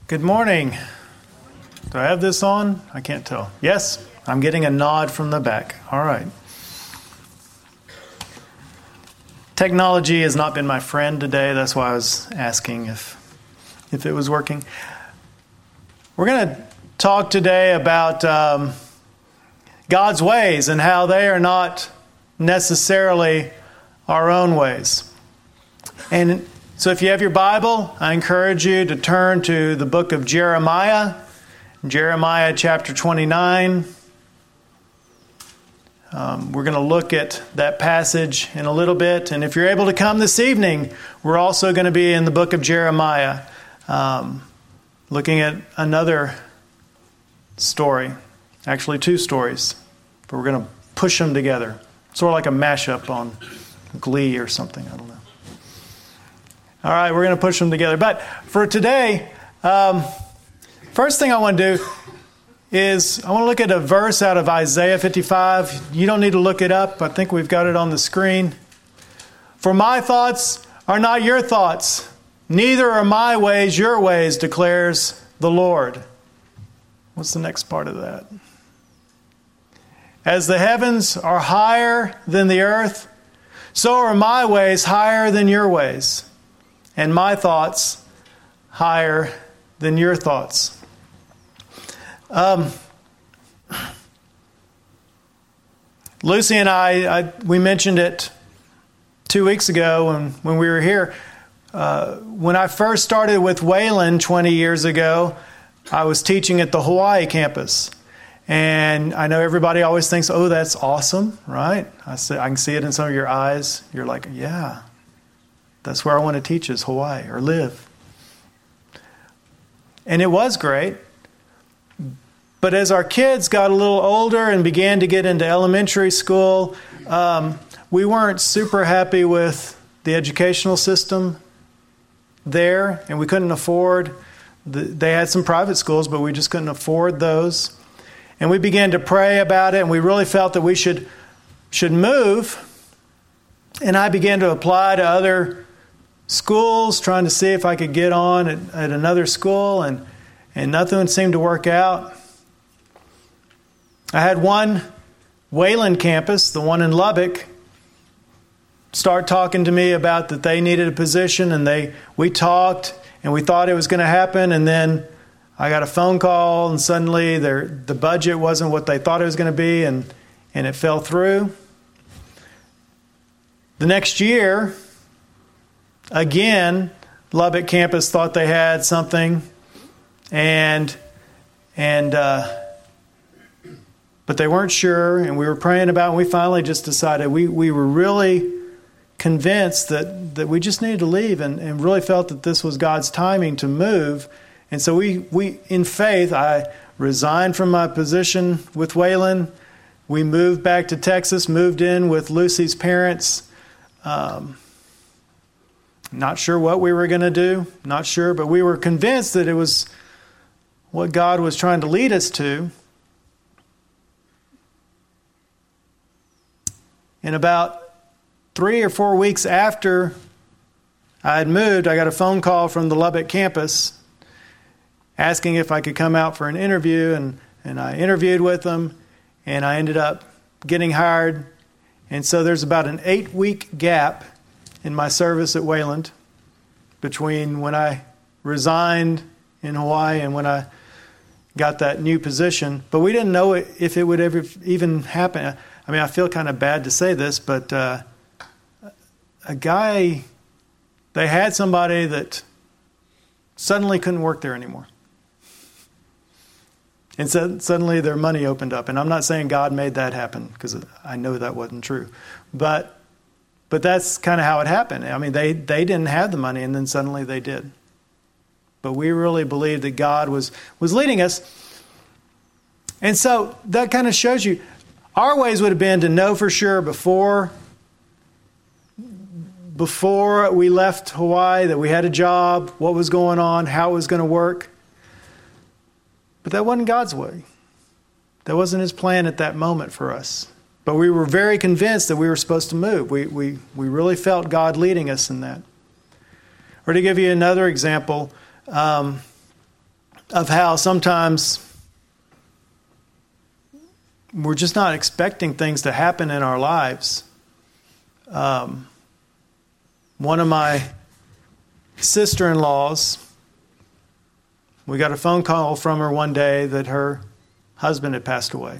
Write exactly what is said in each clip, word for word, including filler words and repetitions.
Good morning. Do I have this on? I can't tell. Yes, I'm getting a nod from the back. All right. Technology has not been my friend today. That's why I was asking if if it was working. We're going to talk today about um, God's ways and how they are not necessarily our own ways. And so if you have your Bible, I encourage you to turn to the book of Jeremiah, Jeremiah chapter twenty-nine. Um, we're going to look at that passage in a little bit. And if you're able to come this evening, we're also going to be in the book of Jeremiah, um, looking at another story, actually two stories, but we're going to push them together. Sort of like a mashup on Glee or something, I don't know. All right, we're going to push them together. But for today, um, first thing I want to do is I want to look at a verse out of Isaiah fifty-five. You don't need to look it up. I think we've got it on the screen. For my thoughts are not your thoughts, neither are my ways your ways, declares the Lord. What's the next part of that? As the heavens are higher than the earth, so are my ways higher than your ways, and my thoughts higher than your thoughts. Um, Lucy and I, I, we mentioned it two weeks ago when, when we were here. Uh, when I first started with Wayland twenty years ago, I was teaching at the Hawaii campus. And I know everybody always thinks, oh, that's awesome, right? I, say, I can see it in some of your eyes. You're like, yeah, that's where I want to teach is Hawaii or live. And it was great. But as our kids got a little older and began to get into elementary school, um, we weren't super happy with the educational system there, and we couldn't afford. The, they had some private schools, but we just couldn't afford those. And we began to pray about it, and we really felt that we should should move. And I began to apply to other schools, trying to see if I could get on at, at another school, and and nothing seemed to work out. I had one Wayland campus, the one in Lubbock, start talking to me about that they needed a position, and they we talked, and we thought it was going to happen, and then I got a phone call, and suddenly their the budget wasn't what they thought it was going to be, and, and it fell through. The next year, again, Lubbock campus thought they had something, and and uh, but they weren't sure, and we were praying about it, and we finally just decided we, we were really convinced that, that we just needed to leave, and, and really felt that this was God's timing to move. And so we, we, in faith, I resigned from my position with Wayland. We moved back to Texas, moved in with Lucy's parents. Um, not sure what we were going to do, not sure, but we were convinced that it was what God was trying to lead us to. And about three or four weeks after I had moved, I got a phone call from the Lubbock campus asking if I could come out for an interview, and, and I interviewed with them, and I ended up getting hired. And so there's about an eight-week gap in my service at Wayland between when I resigned in Hawaii and when I got that new position. But we didn't know if it would ever even happen. I mean, I feel kind of bad to say this, but uh, a guy, they had somebody that suddenly couldn't work there anymore. And so suddenly their money opened up. And I'm not saying God made that happen, because I know that wasn't true. But but that's kind of how it happened. I mean, they, they didn't have the money, and then suddenly they did. But we really believed that God was, was leading us. And so that kind of shows you, our ways would have been to know for sure before, before we left Hawaii that we had a job, what was going on, how it was going to work. But that wasn't God's way. That wasn't His plan at that moment for us. But we were very convinced that we were supposed to move. We we we really felt God leading us in that. Or to give you another example, um, of how sometimes we're just not expecting things to happen in our lives. Um, one of my sister-in-laws, we got a phone call from her one day that her husband had passed away.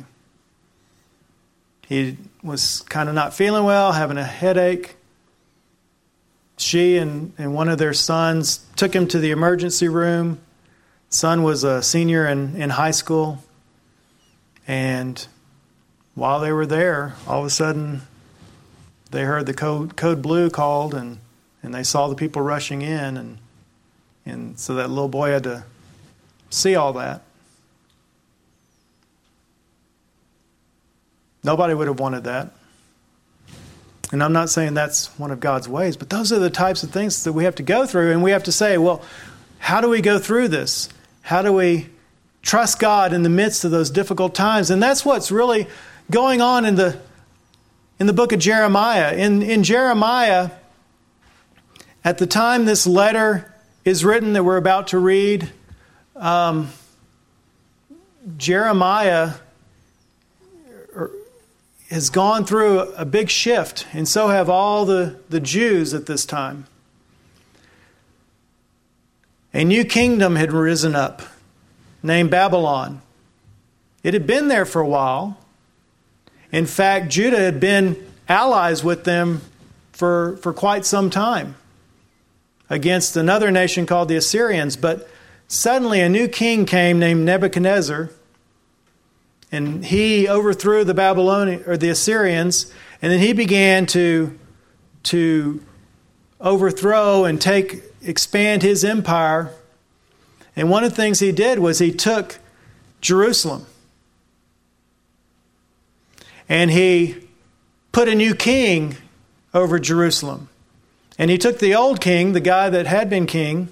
He was kind of not feeling well, having a headache. She and, and one of their sons took him to the emergency room. Son was a senior in, in high school. And while they were there, all of a sudden, they heard the code, code blue called, and, and they saw the people rushing in. And, and so that little boy had to see all that. Nobody would have wanted that. And I'm not saying that's one of God's ways, but those are the types of things that we have to go through. And we have to say, well, how do we go through this? How do we trust God in the midst of those difficult times? And that's what's really going on in the in the book of Jeremiah. In, in Jeremiah, at the time this letter is written that we're about to read, um, Jeremiah has gone through a big shift, and so have all the, the Jews at this time. A new kingdom had risen up, named Babylon. It had been there for a while. In fact, Judah had been allies with them for, for quite some time against another nation called the Assyrians. But suddenly a new king came named Nebuchadnezzar, and he overthrew the Babylonian or the Assyrians, and then he began to, to overthrow and take expand his empire. And one of the things he did was he took Jerusalem. And he put a new king over Jerusalem. And he took the old king, the guy that had been king,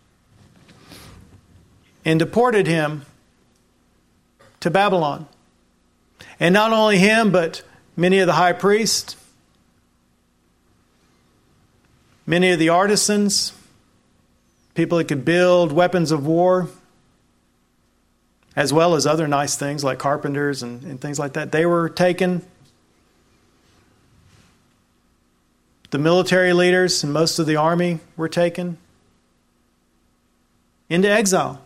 and deported him to Babylon. And not only him, but many of the high priests, many of the artisans, people that could build weapons of war, as well as other nice things like carpenters and, and things like that. They were taken. The military leaders and most of the army were taken into exile.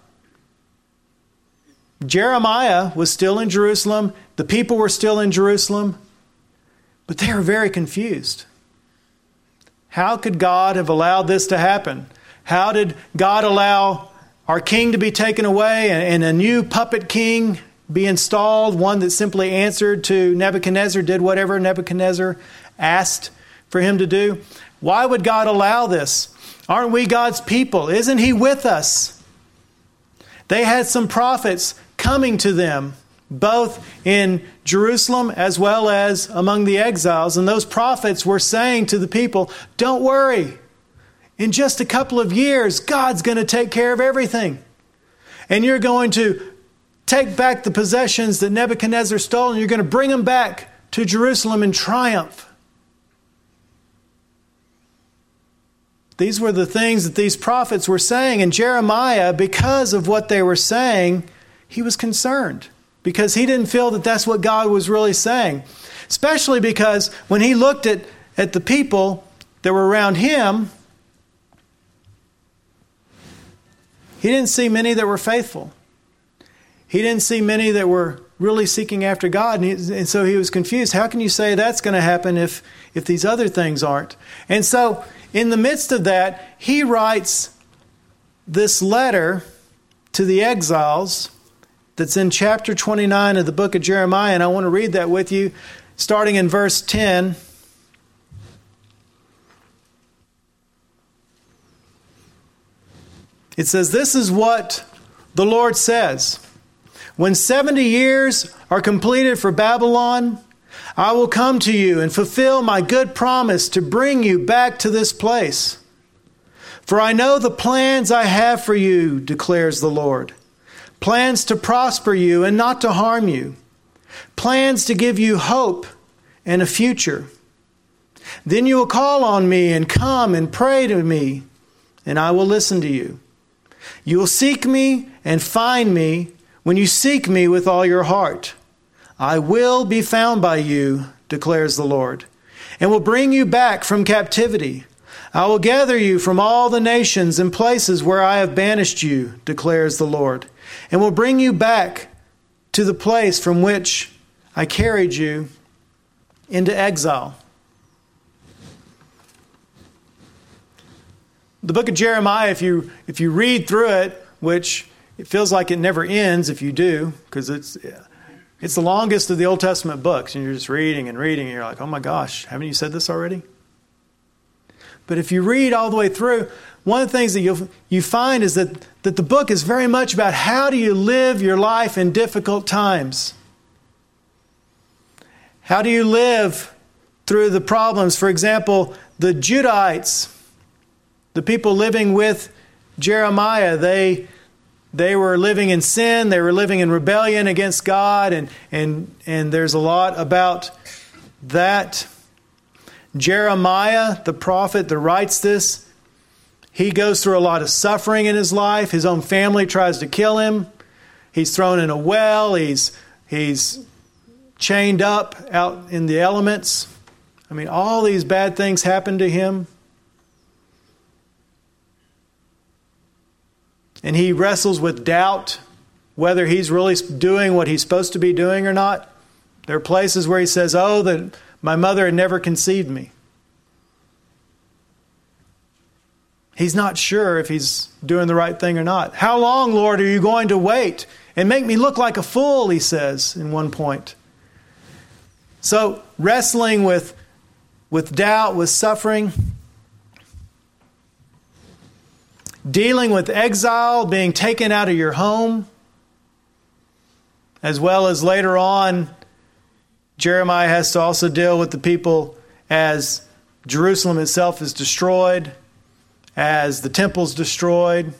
Jeremiah was still in Jerusalem. The people were still in Jerusalem. But they were very confused. How could God have allowed this to happen? How did God allow our king to be taken away and a new puppet king be installed, one that simply answered to Nebuchadnezzar, did whatever Nebuchadnezzar asked for him to do? Why would God allow this? Aren't we God's people? Isn't He with us? They had some prophets coming to them, both in Jerusalem as well as among the exiles. And those prophets were saying to the people, don't worry. In just a couple of years, God's going to take care of everything. And you're going to take back the possessions that Nebuchadnezzar stole, and you're going to bring them back to Jerusalem in triumph. These were the things that these prophets were saying. And Jeremiah, because of what they were saying, he was concerned. Because he didn't feel that that's what God was really saying. Especially because when he looked at, at the people that were around him, he didn't see many that were faithful. He didn't see many that were really seeking after God. And, he, and so he was confused. How can you say that's going to happen if, if these other things aren't? And so in the midst of that, he writes this letter to the exiles that's in chapter twenty-nine of the book of Jeremiah. And I want to read that with you, starting in verse ten. It says, this is what the Lord says. When seventy years are completed for Babylon, I will come to you and fulfill my good promise to bring you back to this place. For I know the plans I have for you, declares the Lord. Plans to prosper you and not to harm you. Plans to give you hope and a future. Then you will call on me and come and pray to me, and I will listen to you. You will seek me and find me when you seek me with all your heart. I will be found by you, declares the Lord, and will bring you back from captivity. I will gather you from all the nations and places where I have banished you, declares the Lord, and will bring you back to the place from which I carried you into exile. The book of Jeremiah, if you if you read through it, which it feels like it never ends if you do, because it's it's the longest of the Old Testament books, and you're just reading and reading, and you're like, oh my gosh, haven't you said this already? But if you read all the way through, one of the things that you you find is that, that the book is very much about how do you live your life in difficult times. How do you live through the problems? For example, the Judahites, the people living with Jeremiah, they they were living in sin, they were living in rebellion against God, and and and there's a lot about that. Jeremiah, the prophet that writes this, he goes through a lot of suffering in his life. His own family tries to kill him. He's thrown in a well. He's he's chained up out in the elements. I mean, all these bad things happen to him. And he wrestles with doubt whether he's really doing what he's supposed to be doing or not. There are places where he says, oh, that my mother had never conceived me. He's not sure if he's doing the right thing or not. How long, Lord, are you going to wait and make me look like a fool, he says in one point. So wrestling with, with doubt, with suffering, dealing with exile, being taken out of your home, as well as later on, Jeremiah has to also deal with the people as Jerusalem itself is destroyed, as the temple's destroyed,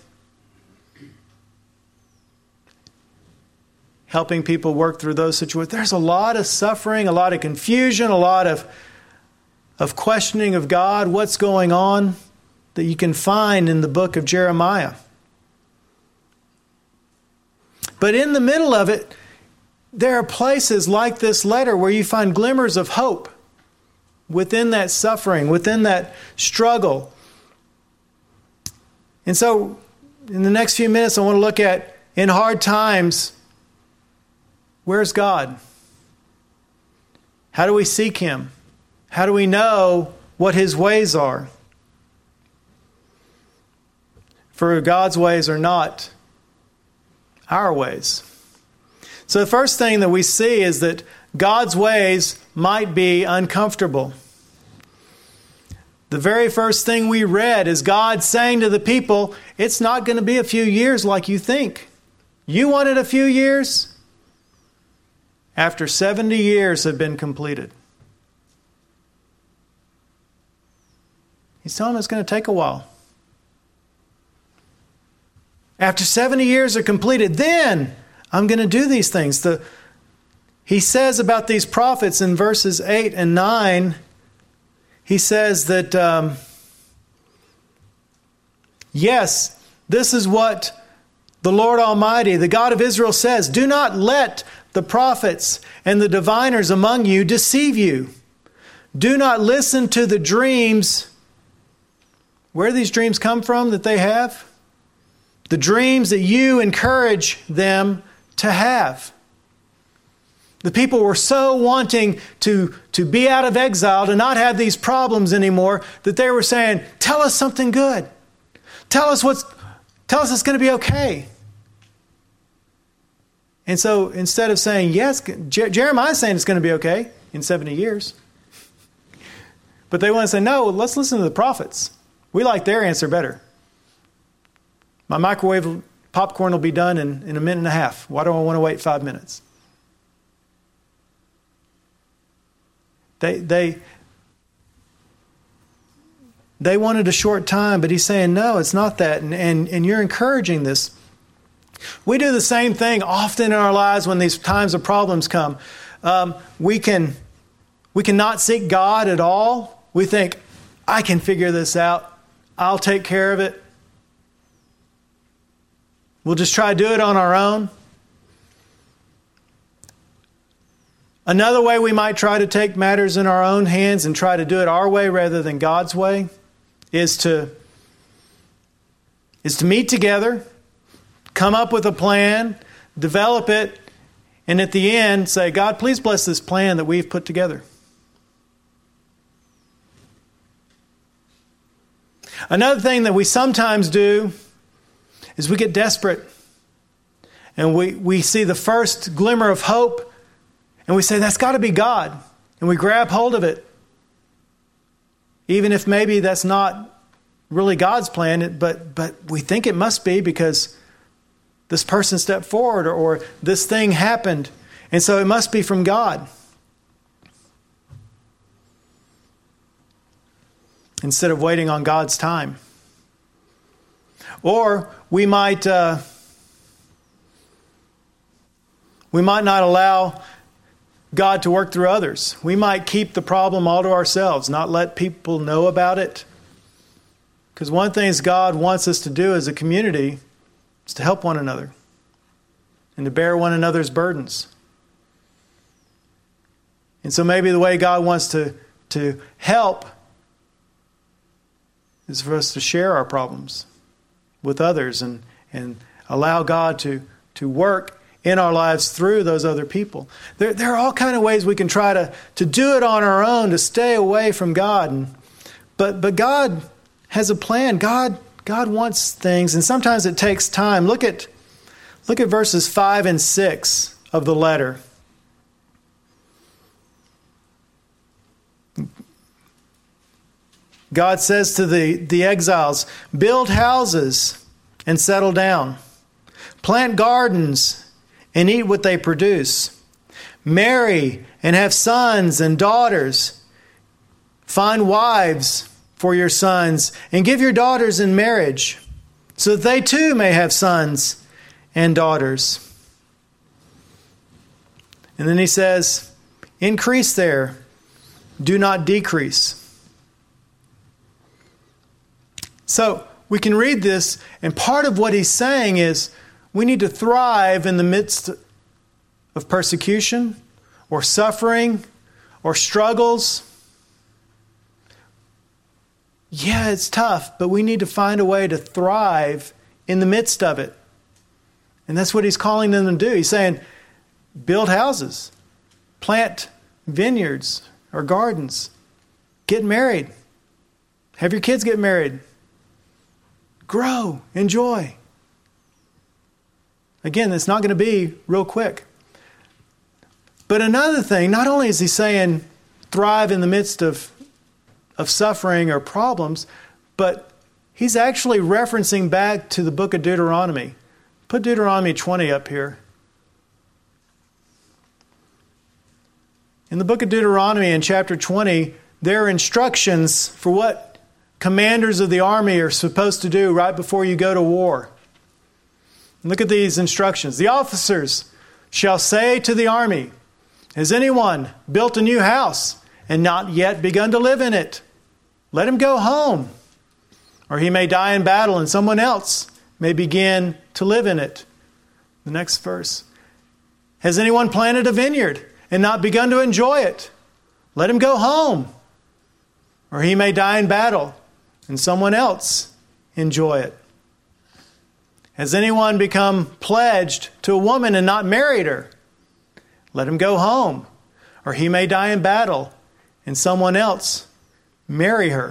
helping people work through those situations. There's a lot of suffering, a lot of confusion, a lot of, of questioning of God, what's going on, that you can find in the book of Jeremiah. But in the middle of it, there are places like this letter where you find glimmers of hope within that suffering, within that struggle. And so, in the next few minutes, I want to look at, in hard times, where's God? How do we seek Him? How do we know what His ways are? For God's ways are not our ways. So the first thing that we see is that God's ways might be uncomfortable. The very first thing we read is God saying to the people, it's not going to be a few years like you think. You wanted a few years? After seventy years have been completed. He's telling us it's going to take a while. After seventy years are completed, then I'm going to do these things. The, he says about these prophets in verses eight and nine, he says that, um, yes, this is what the Lord Almighty, the God of Israel says, do not let the prophets and the diviners among you deceive you. Do not listen to the dreams. Where do these dreams come from that they have? The dreams that you encourage them to have. The people were so wanting to, to be out of exile, to not have these problems anymore, that they were saying, tell us something good. Tell us what's, tell us it's going to be okay. And so instead of saying, yes, Jer- Jeremiah's saying it's going to be okay in seventy years. But they want to say, no, let's listen to the prophets. We like their answer better. My microwave popcorn will be done in, in a minute and a half. Why do I want to wait five minutes? They they they wanted a short time, but he's saying, no, it's not that. And, and, and you're encouraging this. We do the same thing often in our lives when these times of problems come. Um, we can we cannot seek God at all. We think, I can figure this out. I'll take care of it. We'll just try to do it on our own. Another way we might try to take matters in our own hands and try to do it our way rather than God's way is to, is to meet together, come up with a plan, develop it, and at the end say, God, please bless this plan that we've put together. Another thing that we sometimes do is we get desperate. And we, we see the first glimmer of hope, and we say, that's got to be God. And we grab hold of it. Even if maybe that's not really God's plan, but, but we think it must be because this person stepped forward or, or this thing happened. And so it must be from God. Instead of waiting on God's time. Or we might uh, we might not allow God to work through others. We might keep the problem all to ourselves, not let people know about it. Because one thing God wants us to do as a community is to help one another and to bear one another's burdens. And so maybe the way God wants to, to help is for us to share our problems with others and, and allow God to, to work in our lives through those other people. There, there are all kinds of ways we can try to, to do it on our own, to stay away from God. And, but, but God has a plan. God, God wants things, and sometimes it takes time. Look at, look at verses five and six of the letter. God says to the, the exiles, build houses and settle down. Plant gardens and eat what they produce. Marry and have sons and daughters. Find wives for your sons and give your daughters in marriage so that they too may have sons and daughters. And then he says, increase there, do not decrease. So we can read this, and part of what he's saying is we need to thrive in the midst of persecution or suffering or struggles. Yeah, it's tough, but we need to find a way to thrive in the midst of it. And that's what he's calling them to do. He's saying, build houses, plant vineyards or gardens, get married, have your kids get married. Grow, enjoy. Again, it's not going to be real quick. But another thing, not only is he saying thrive in the midst of, of suffering or problems, but he's actually referencing back to the book of Deuteronomy. Put Deuteronomy twenty up here. In the book of Deuteronomy in chapter twenty, there are instructions for what commanders of the army are supposed to do right before you go to war. Look at these instructions. The officers shall say to the army, has anyone built a new house and not yet begun to live in it? Let him go home, or he may die in battle and someone else may begin to live in it. The next verse. Has anyone planted a vineyard and not begun to enjoy it? Let him go home, or he may die in battle and someone else enjoy it. Has anyone become pledged to a woman and not married her? Let him go home, or he may die in battle and someone else marry her.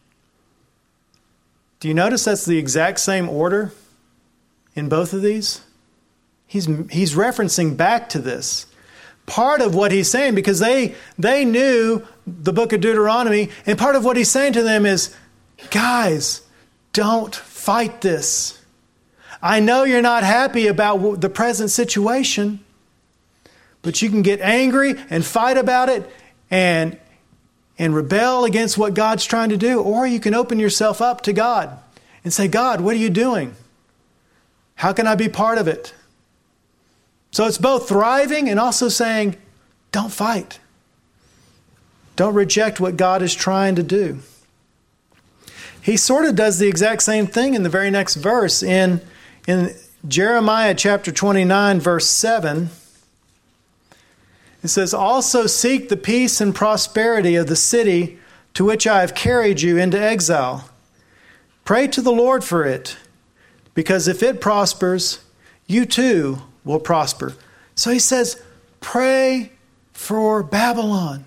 Do you notice that's the exact same order in both of these? He's, he's referencing back to this. Part of what he's saying, because they, they knew the book of Deuteronomy, and part of what he's saying to them is, guys, don't fight this. I know you're not happy about the present situation, but you can get angry and fight about it and, and rebel against what God's trying to do, or you can open yourself up to God and say, God, what are you doing? How can I be part of it? So it's both thriving and also saying, don't fight. Don't reject what God is trying to do. He sort of does the exact same thing in the very next verse in, in Jeremiah chapter twenty-nine, verse seven, it says, "Also seek the peace and prosperity of the city to which I have carried you into exile. Pray to the Lord for it, because if it prospers, you too will prosper." So he says, pray for Babylon.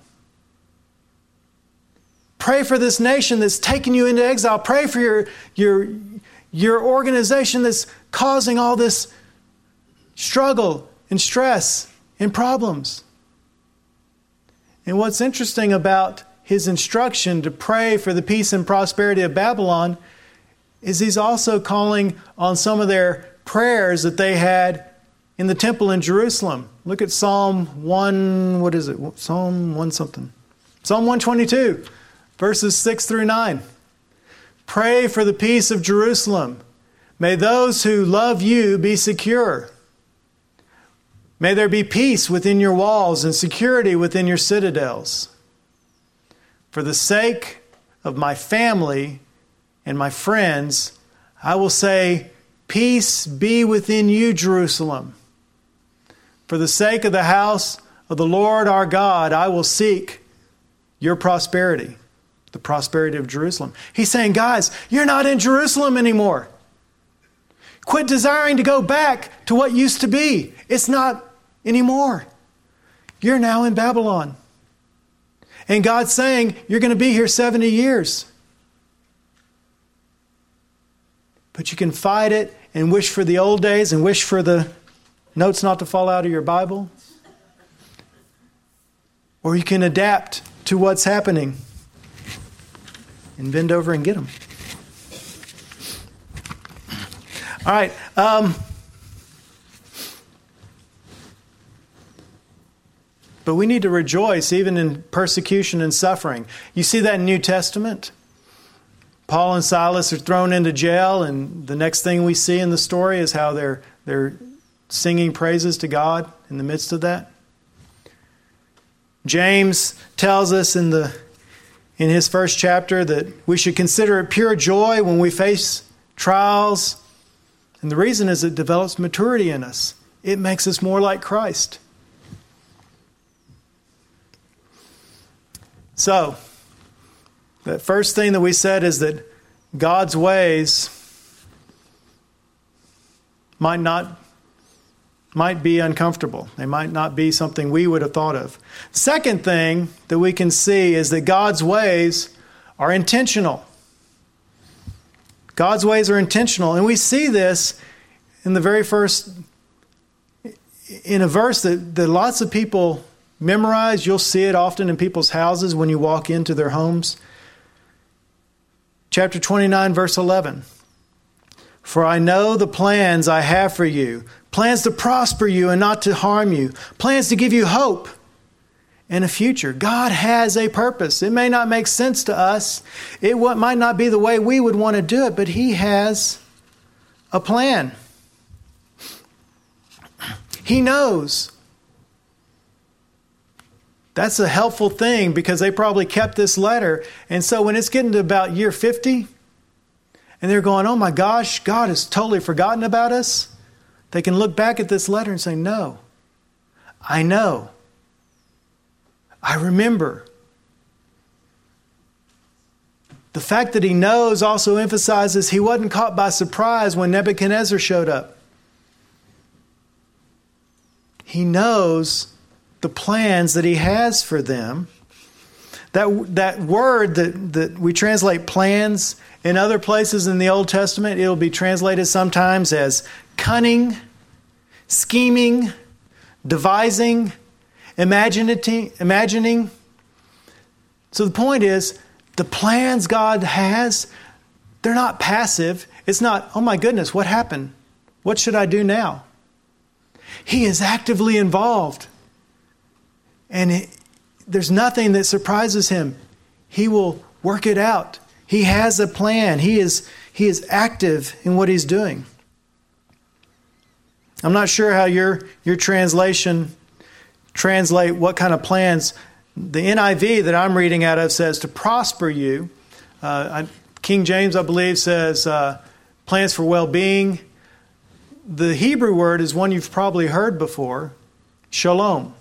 Pray for this nation that's taken you into exile. Pray for your, your, your organization that's causing all this struggle and stress and problems. And what's interesting about his instruction to pray for the peace and prosperity of Babylon is he's also calling on some of their prayers that they had in the temple in Jerusalem. Look at Psalm one, what is it? Psalm one something. Psalm one twenty-two, verses six through nine. "Pray for the peace of Jerusalem. May those who love you be secure. May there be peace within your walls and security within your citadels. For the sake of my family and my friends, I will say, peace be within you, Jerusalem. For the sake of the house of the Lord our God, I will seek your prosperity," the prosperity of Jerusalem. He's saying, guys, you're not in Jerusalem anymore. Quit desiring to go back to what used to be. It's not anymore. You're now in Babylon. And God's saying, you're going to be here seventy years. But you can fight it and wish for the old days and wish for the notes not to fall out of your Bible. Or you can adapt to what's happening and bend over and get them. All right. Um, but we need to rejoice even in persecution and suffering. You see that in New Testament? Paul and Silas are thrown into jail, and the next thing we see in the story is how they're they're singing praises to God in the midst of that. James tells us in the in his first chapter that we should consider it pure joy when we face trials. And the reason is it develops maturity in us. It makes us more like Christ. So, the first thing that we said is that God's ways might not might be uncomfortable. They might not be something we would have thought of. Second thing that we can see is that God's ways are intentional. God's ways are intentional. And we see this in the very first, in a verse that, that lots of people memorize. You'll see it often in people's houses when you walk into their homes. Chapter twenty-nine, verse eleven. "For I know the plans I have for you, plans to prosper you and not to harm you, plans to give you hope and a future." God has a purpose. It may not make sense to us. It might not be the way we would want to do it, but He has a plan. He knows. That's a helpful thing because they probably kept this letter. And so when it's getting to about year fifty, and they're going, oh my gosh, God has totally forgotten about us, they can look back at this letter and say, no, I know. I remember. The fact that He knows also emphasizes He wasn't caught by surprise when Nebuchadnezzar showed up. He knows the plans that He has for them. That, that word that, that we translate plans in other places in the Old Testament, it'll be translated sometimes as cunning, scheming, devising, imagining. imagining. So the point is, the plans God has, they're not passive. It's not, oh my goodness, what happened? What should I do now? He is actively involved. And it, there's nothing that surprises Him. He will work it out. He has a plan. He is, he is active in what He's doing. I'm not sure how your, your translation translate what kind of plans. The N I V that I'm reading out of says to prosper you. Uh, I, King James, I believe, says uh, plans for well-being. the Hebrew word is one you've probably heard before, shalom.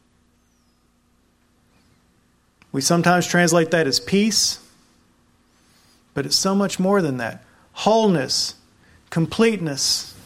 We sometimes translate that as peace, but it's so much more than that. Wholeness, completeness,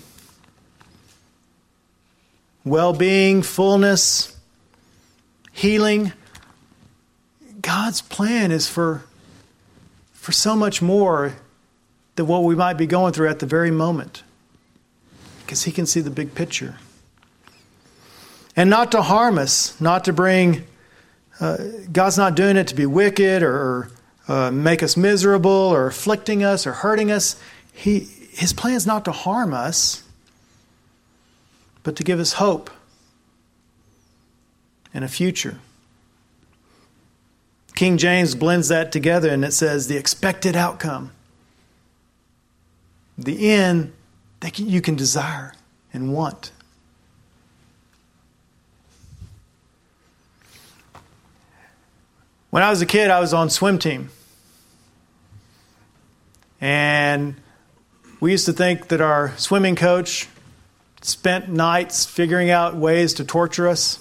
well-being, fullness, healing. God's plan is for, for so much more than what we might be going through at the very moment, because He can see the big picture. And not to harm us, not to bring, uh, God's not doing it to be wicked or uh, make us miserable or afflicting us or hurting us. He, His plan is not to harm us, but to give us hope and a future. King James blends that together and it says the expected outcome, the end that you can desire and want. When I was a kid, I was on swim team. And we used to think that our swimming coach spent nights figuring out ways to torture us.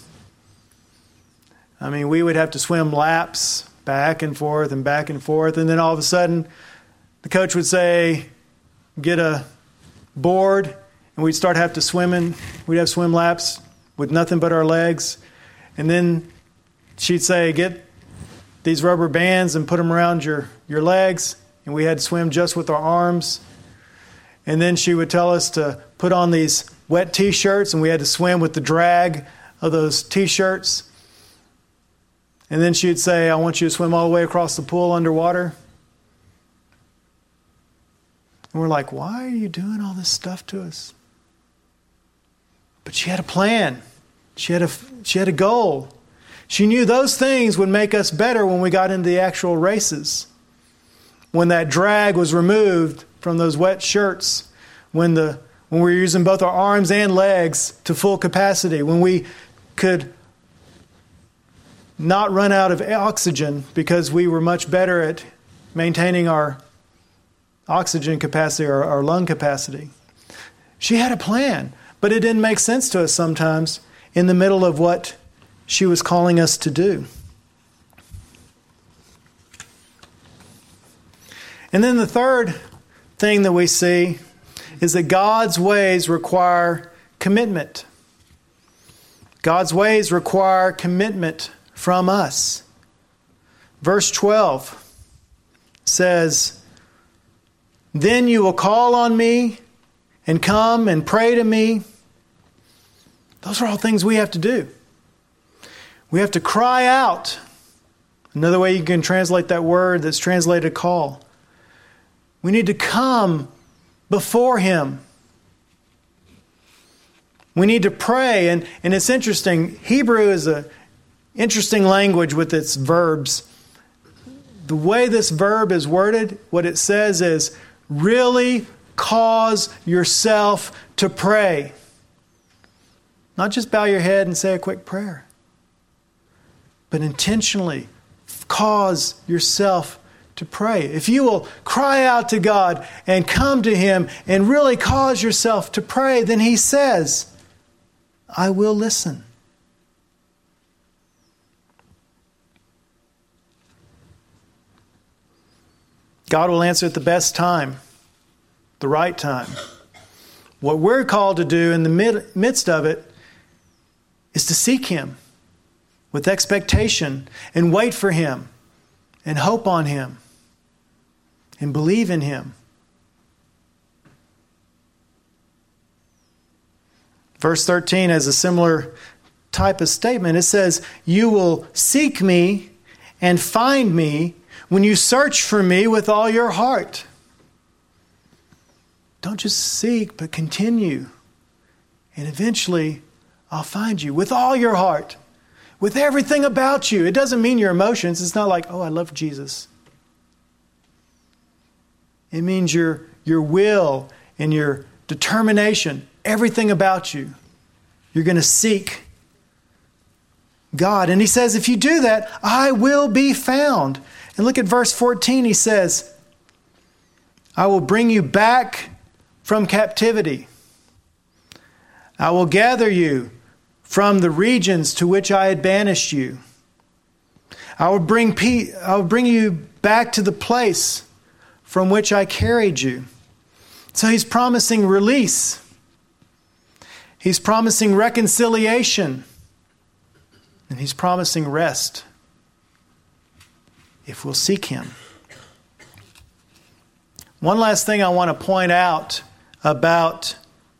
I mean, we would have to swim laps back and forth and back and forth. And then all of a sudden, the coach would say, get a board, and we'd start have to swim in. We'd have swim laps with nothing but our legs. And then she'd say, get these rubber bands and put them around your, your legs. And we had to swim just with our arms. And then she would tell us to put on these wet T-shirts, and we had to swim with the drag of those T-shirts. And then she'd say, I want you to swim all the way across the pool underwater. And we're like, why are you doing all this stuff to us? But she had a plan. She had a, she had a goal. She knew those things would make us better when we got into the actual races. When that drag was removed from those wet shirts, when the when we were using both our arms and legs to full capacity, when we could not run out of oxygen because we were much better at maintaining our oxygen capacity or our lung capacity. She had a plan, but it didn't make sense to us sometimes in the middle of what she was calling us to do. And then the third thing that we see is that God's ways require commitment. God's ways require commitment from us. Verse twelve says, then you will call on me and come and pray to me. Those are all things we have to do. We have to cry out. Another way you can translate that word that's translated call. We need to come before Him. We need to pray. And, and it's interesting. Hebrew is an interesting language with its verbs. The way this verb is worded, what it says is, really cause yourself to pray. Not just bow your head and say a quick prayer, but intentionally cause yourself to pray. If you will cry out to God and come to Him and really cause yourself to pray, then He says, I will listen. God will answer at the best time, the right time. What we're called to do in the mid- midst of it is to seek Him with expectation and wait for Him and hope on Him and believe in Him. Verse thirteen has a similar type of statement. It says, you will seek me and find me when you search for me with all your heart. Don't just seek, but continue. And eventually, I'll find you with all your heart, with everything about you. It doesn't mean your emotions. It's not like, oh, I love Jesus. It means your, your will and your determination, everything about you. You're going to seek God. And He says, if you do that, I will be found. And look at verse fourteen. He says, I will bring you back from captivity. I will gather you from the regions to which I had banished you. I will bring pe- I will bring you back to the place from which I carried you. So he's promising release. He's promising reconciliation. And he's promising rest if we'll seek him. One last thing I want to point out about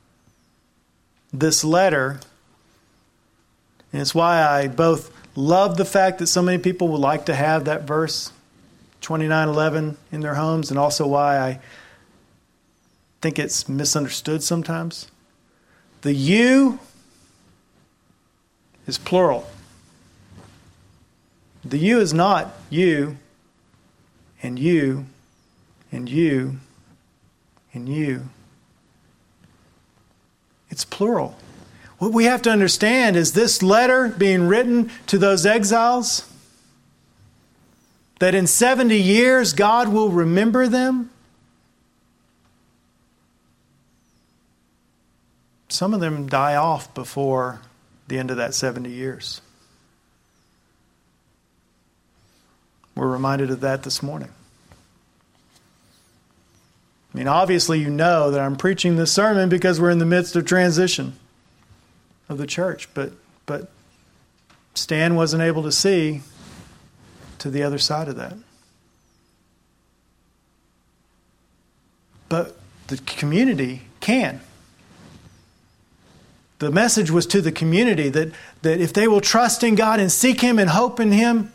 this letter, and it's why I both love the fact that so many people would like to have that verse twenty-nine eleven in their homes, and also why I think it's misunderstood sometimes. The you is plural. The you is not you and you and you and you. It's plural. What we have to understand is this letter being written to those exiles, that in seventy years God will remember them. Some of them die off before the end of that seventy years. We're reminded of that this morning. I mean, obviously you know that I'm preaching this sermon because we're in the midst of transition of the church, but but Stan wasn't able to see to the other side of that. But the community can. The message was to the community that, that if they will trust in God and seek him and hope in him,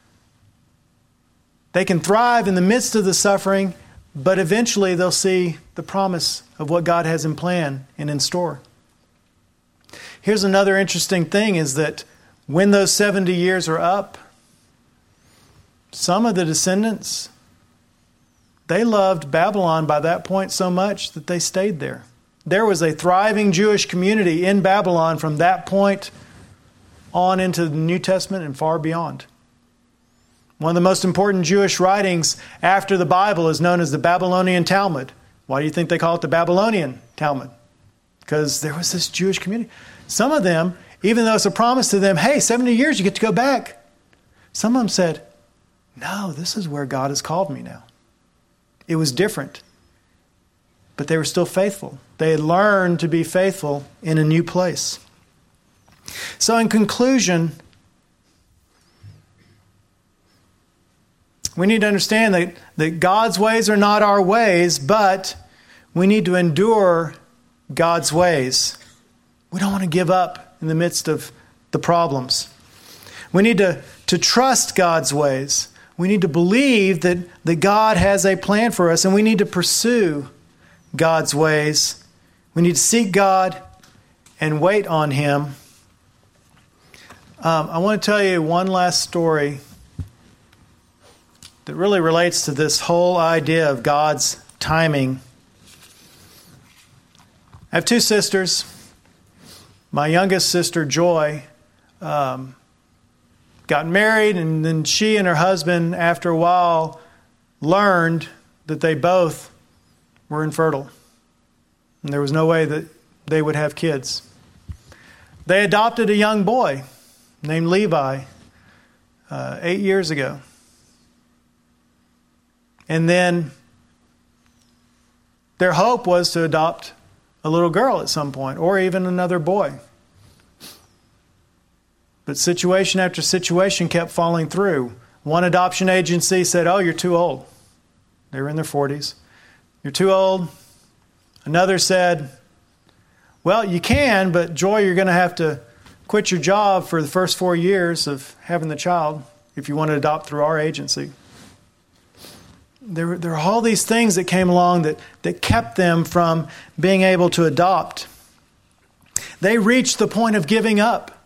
they can thrive in the midst of the suffering, but eventually they'll see the promise of what God has in plan and in store. Here's another interesting thing is that when those seventy years are up, some of the descendants, they loved Babylon by that point so much that they stayed there. There was a thriving Jewish community in Babylon from that point on into the New Testament and far beyond. One of the most important Jewish writings after the Bible is known as the Babylonian Talmud. Why do you think they call it the Babylonian Talmud? Because there was this Jewish community. Some of them, even though it's a promise to them, hey, seventy years, you get to go back. Some of them said, no, this is where God has called me now. It was different. But they were still faithful. They had learned to be faithful in a new place. So in conclusion, we need to understand that, that God's ways are not our ways, but we need to endure God's ways. We don't want to give up in the midst of the problems. We need to, to trust God's ways. We need to believe that, that God has a plan for us, and we need to pursue God's ways. We need to seek God and wait on him. Um, I want to tell you one last story that really relates to this whole idea of God's timing. I have two sisters. My youngest sister, Joy, um, got married, and then she and her husband, after a while, learned that they both were infertile. And there was no way that they would have kids. They adopted a young boy named Levi uh, eight years ago. And then their hope was to adopt a little girl at some point, or even another boy. But situation after situation kept falling through. One adoption agency said, oh, you're too old. They were in their forties. You're too old. Another said, well, you can, but Joy, you're going to have to quit your job for the first four years of having the child if you want to adopt through our agency. There were, there were all these things that came along that, that kept them from being able to adopt. They reached the point of giving up.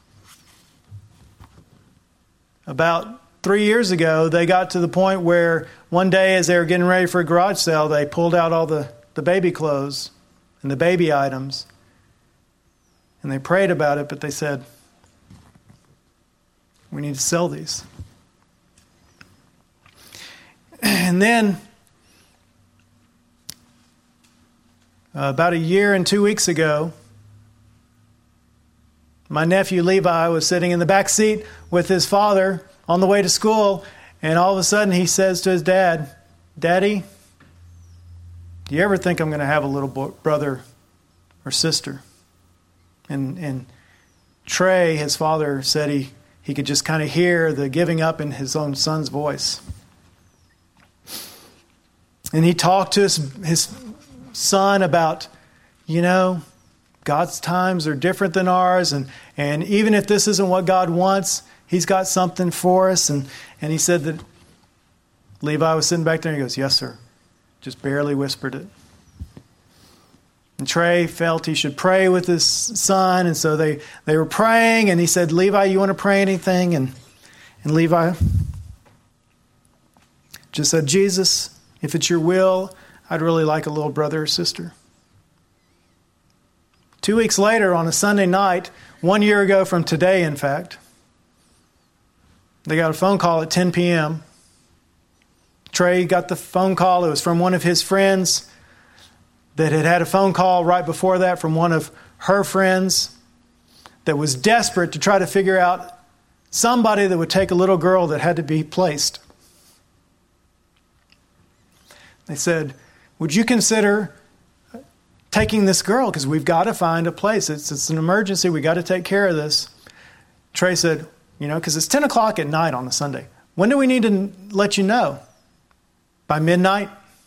About three years ago, they got to the point where one day as they were getting ready for a garage sale, they pulled out all the, the baby clothes and the baby items. And they prayed about it, but they said, we need to sell these. And then, uh, about a year and two weeks ago, my nephew Levi was sitting in the back seat with his father on the way to school, and all of a sudden he says to his dad, "Daddy, do you ever think I'm going to have a little bo- brother or sister?" And and Trey, his father, said he, he could just kind of hear the giving up in his own son's voice. And he talked to his, his son about, you know, God's times are different than ours. And, and even if this isn't what God wants, He's got something for us. And, and he said that Levi was sitting back there and he goes, "Yes, sir." Just barely whispered it. And Trey felt he should pray with his son. And so they, they were praying. And he said, "Levi, you want to pray anything?" And, and Levi just said, "Jesus, if it's your will, I'd really like a little brother or sister." Two weeks later, on a Sunday night, one year ago from today, in fact, they got a phone call at ten p.m. Trey got the phone call. It was from one of his friends that had had a phone call right before that from one of her friends that was desperate to try to figure out somebody that would take a little girl that had to be placed. They said, "Would you consider taking this girl? Because we've got to find a place. It's, it's an emergency. We got to take care of this." Trey said, "You know, because it's ten o'clock at night on a Sunday. When do we need to let you know? By midnight?"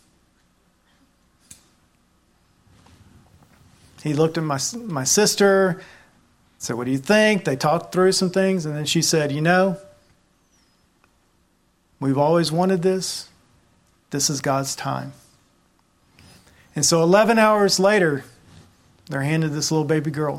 He looked at my my sister, said, "What do you think?" They talked through some things, and then she said, "You know, we've always wanted this. This is God's time." And so eleven hours later, they're handed this little baby girl.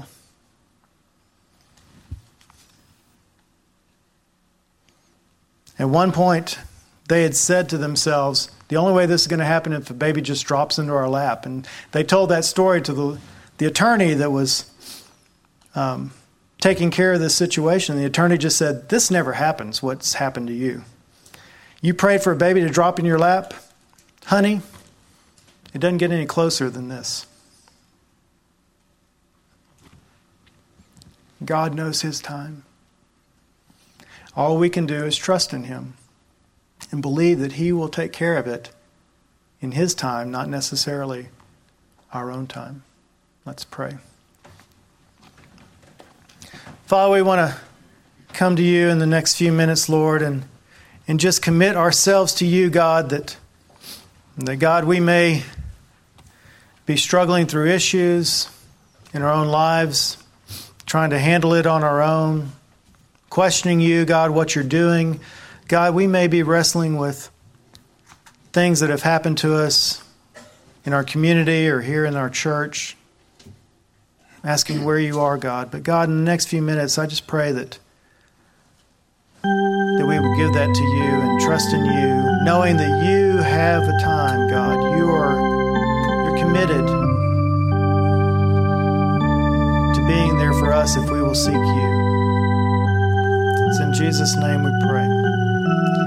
At one point, they had said to themselves, the only way this is going to happen is if a baby just drops into our lap. And they told that story to the, the attorney that was um, taking care of this situation. The attorney just said, "This never happens, what's happened to you. You prayed for a baby to drop in your lap? Honey, it doesn't get any closer than this." God knows His time. All we can do is trust in Him and believe that He will take care of it in His time, not necessarily our own time. Let's pray. Father, we want to come to You in the next few minutes, Lord, and, and just commit ourselves to You, God, that, that, God, we may be struggling through issues in our own lives, trying to handle it on our own, questioning You, God, what You're doing. God, we may be wrestling with things that have happened to us in our community or here in our church, asking where You are, God. But God, in the next few minutes, I just pray that, that we would give that to You and trust in You, knowing that You have a time, God. You are you're committed to being there for us if we will seek You. It's in Jesus' name we pray.